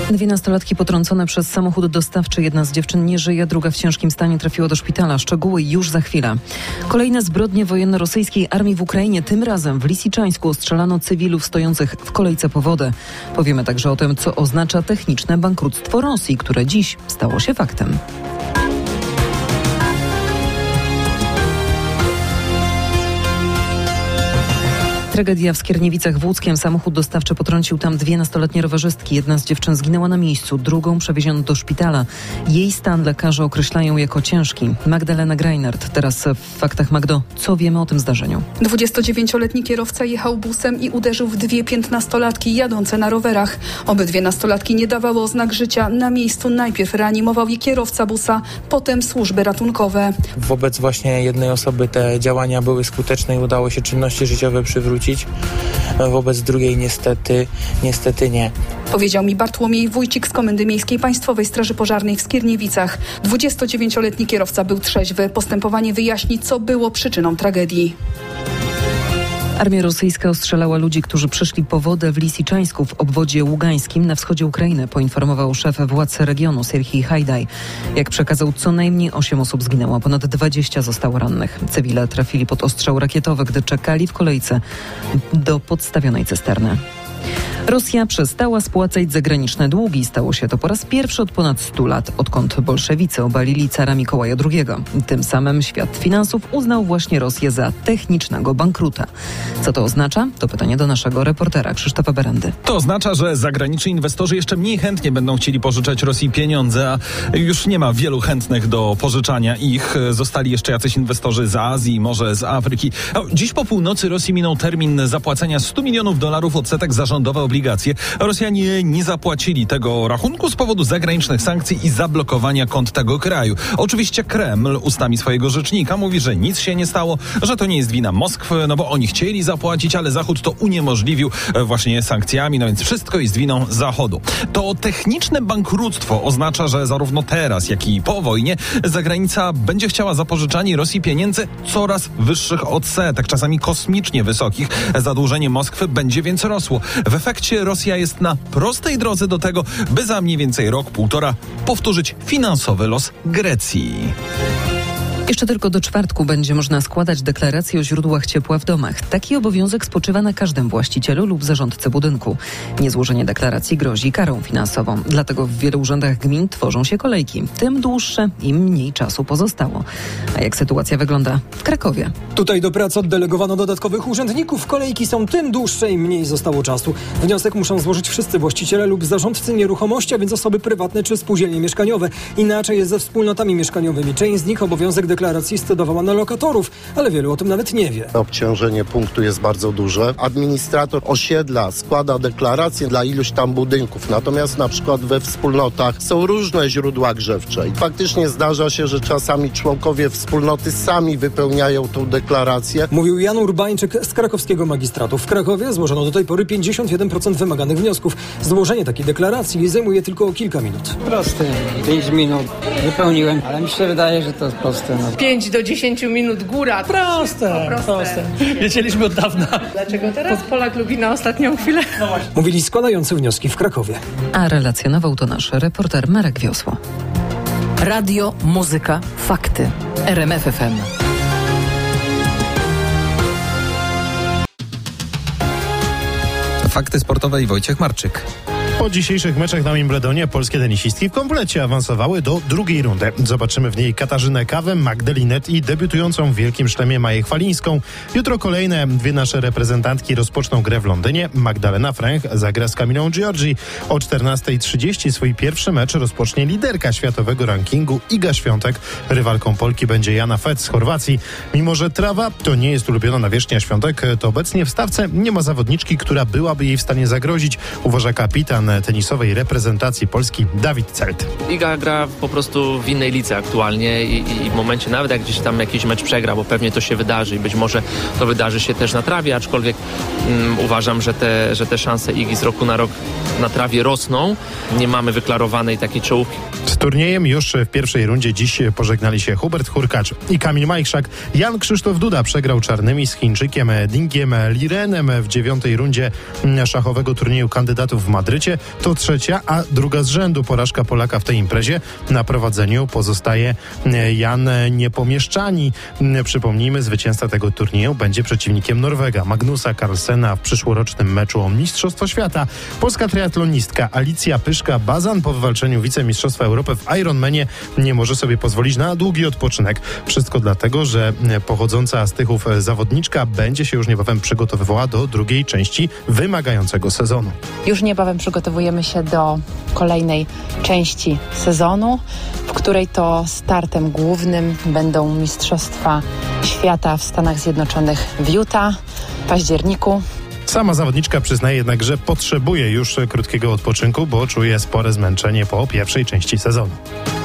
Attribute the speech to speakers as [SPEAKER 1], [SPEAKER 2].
[SPEAKER 1] Dwie nastolatki potrącone przez samochód dostawczy. Jedna z dziewczyn nie żyje, druga w ciężkim stanie trafiła do szpitala. Szczegóły już za chwilę. Kolejne zbrodnie wojenne rosyjskiej armii w Ukrainie. Tym razem w Lisiczańsku ostrzelano cywilów stojących w kolejce po wodę. Powiemy także o tym, co oznacza techniczne bankructwo Rosji, które dziś stało się faktem. Tragedia w Skierniewicach w Łódzkiem. Samochód dostawczy potrącił tam dwie nastoletnie rowerzystki. Jedna z dziewczyn zginęła na miejscu, drugą przewieziono do szpitala. Jej stan lekarze określają jako ciężki. Magdalena Greinert. Teraz w Faktach Magdo. Co wiemy o tym zdarzeniu?
[SPEAKER 2] 29-letni kierowca jechał busem i uderzył w dwie 15-latki jadące na rowerach. Obydwie nastolatki nie dawały oznak życia. Na miejscu najpierw reanimował je kierowca busa, potem służby ratunkowe.
[SPEAKER 3] Wobec właśnie jednej osoby te działania były skuteczne i udało się czynności życiowe przywrócić. Wobec drugiej niestety nie.
[SPEAKER 2] Powiedział mi Bartłomiej Wójcik z Komendy Miejskiej Państwowej Straży Pożarnej w Skierniewicach. 29-letni kierowca był trzeźwy. Postępowanie wyjaśni, co było przyczyną tragedii.
[SPEAKER 1] Armia rosyjska ostrzelała ludzi, którzy przyszli po wodę w Lisiczańsku w obwodzie ługańskim na wschodzie Ukrainy, poinformował szef władz regionu Serhii Hajdaj. Jak przekazał, co najmniej 8 osób zginęło, ponad 20 zostało rannych. Cywile trafili pod ostrzał rakietowy, gdy czekali w kolejce do podstawionej cysterny. Rosja przestała spłacać zagraniczne długi. Stało się to po raz pierwszy od ponad 100 lat, odkąd bolszewicy obalili cara Mikołaja II. Tym samym świat finansów uznał właśnie Rosję za technicznego bankruta. Co to oznacza? To pytanie do naszego reportera Krzysztofa Berendy.
[SPEAKER 4] To oznacza, że zagraniczni inwestorzy jeszcze mniej chętnie będą chcieli pożyczać Rosji pieniądze, a już nie ma wielu chętnych do pożyczania ich. Zostali jeszcze jacyś inwestorzy z Azji, może z Afryki. Dziś po północy Rosji minął termin zapłacenia $100 milionów odsetek za rządowe obligacje. Rosjanie nie zapłacili tego rachunku z powodu zagranicznych sankcji i zablokowania kont tego kraju. Oczywiście Kreml ustami swojego rzecznika mówi, że nic się nie stało, że to nie jest wina Moskwy, no bo oni chcieli zapłacić, ale Zachód to uniemożliwił właśnie sankcjami, no więc wszystko jest winą Zachodu. To techniczne bankructwo oznacza, że zarówno teraz, jak i po wojnie zagranica będzie chciała za pożyczanie Rosji pieniędzy coraz wyższych odsetek, czasami kosmicznie wysokich. Zadłużenie Moskwy będzie więc rosło. W efekcie Rosja jest na prostej drodze do tego, by za mniej więcej rok, półtora powtórzyć finansowy los Grecji.
[SPEAKER 1] Jeszcze tylko do czwartku będzie można składać deklaracje o źródłach ciepła w domach. Taki obowiązek spoczywa na każdym właścicielu lub zarządcy budynku. Niezłożenie deklaracji grozi karą finansową. Dlatego w wielu urzędach gmin tworzą się kolejki. Tym dłuższe, im mniej czasu pozostało. A jak sytuacja wygląda w Krakowie?
[SPEAKER 5] Tutaj do pracy oddelegowano dodatkowych urzędników. Kolejki są tym dłuższe i mniej zostało czasu. Wniosek muszą złożyć wszyscy właściciele lub zarządcy nieruchomości, a więc osoby prywatne czy spółdzielnie mieszkaniowe. Inaczej jest ze wspólnotami mieszkaniowymi. Część z nich obowiązek deklaracji stydowała na lokatorów, ale wielu o tym nawet nie wie.
[SPEAKER 6] Obciążenie punktu jest bardzo duże. Administrator osiedla składa deklarację dla iluś tam budynków, natomiast na przykład we wspólnotach są różne źródła grzewcze i faktycznie zdarza się, że czasami członkowie wspólnoty sami wypełniają tą deklarację.
[SPEAKER 5] Mówił Jan Urbańczyk z krakowskiego magistratu. W Krakowie złożono do tej pory 51% wymaganych wniosków. Złożenie takiej deklaracji zajmuje tylko kilka minut.
[SPEAKER 7] Proste, 5 minut wypełniłem, ale mi się wydaje, że to jest proste.
[SPEAKER 8] 5 do 10 minut góra.
[SPEAKER 9] Proste. Wiedzieliśmy od dawna.
[SPEAKER 8] Dlaczego teraz Polak lubi na ostatnią chwilę?
[SPEAKER 9] No właśnie.
[SPEAKER 5] Mówili składający wnioski w Krakowie.
[SPEAKER 1] A relacjonował to nasz reporter Marek Wiosło.
[SPEAKER 10] Radio, muzyka, fakty. RMF FM.
[SPEAKER 4] Fakty sportowe i Wojciech Marczyk.
[SPEAKER 11] Po dzisiejszych meczach na Wimbledonie polskie tenisistki w komplecie awansowały do drugiej rundy. Zobaczymy w niej Katarzynę Kawę, Magdalinet i debiutującą w Wielkim Szlemie Maję Chwalińską. Jutro kolejne dwie nasze reprezentantki rozpoczną grę w Londynie. Magdalena Fręch zagra z Kamilą Giorgi. O 14:30 swój pierwszy mecz rozpocznie liderka światowego rankingu Iga Świątek. Rywalką Polki będzie Jana Fetz z Chorwacji. Mimo że trawa to nie jest ulubiona nawierzchnia Świątek, to obecnie w stawce nie ma zawodniczki, która byłaby jej w stanie zagrozić, uważa kapitan tenisowej reprezentacji Polski Dawid Celt.
[SPEAKER 12] Iga gra po prostu w innej lidze aktualnie i w momencie nawet jak gdzieś tam jakiś mecz przegra, bo pewnie to się wydarzy i być może to wydarzy się też na trawie, aczkolwiek uważam, że te szanse Igi z roku na rok na trawie rosną. Nie mamy wyklarowanej takiej czołówki.
[SPEAKER 11] Z turniejem już w pierwszej rundzie dziś pożegnali się Hubert Hurkacz i Kamil Majchrzak. Jan Krzysztof Duda przegrał czarnymi z Chińczykiem Dingiem Lirenem w 9. rundzie szachowego turnieju kandydatów w Madrycie. będzie to trzecia, a druga z rzędu porażka Polaka w tej imprezie. Na prowadzeniu pozostaje Jan Niepomieszczani. Przypomnijmy, zwycięzca tego turnieju będzie przeciwnikiem Norwega Magnusa Carlsena w przyszłorocznym meczu o Mistrzostwo Świata. Polska triatlonistka Alicja Pyszka-Bazan po wywalczeniu wicemistrzostwa Europy w Ironmanie nie może sobie pozwolić na długi odpoczynek. Wszystko dlatego, że pochodząca z Tychów zawodniczka będzie się już niebawem przygotowywała do drugiej części wymagającego sezonu.
[SPEAKER 13] Już niebawem przygotowujemy się do kolejnej części sezonu, w której to startem głównym będą Mistrzostwa Świata w Stanach Zjednoczonych w Utah w październiku.
[SPEAKER 11] Sama zawodniczka przyznaje jednak, że potrzebuje już krótkiego odpoczynku, bo czuje spore zmęczenie po pierwszej części sezonu.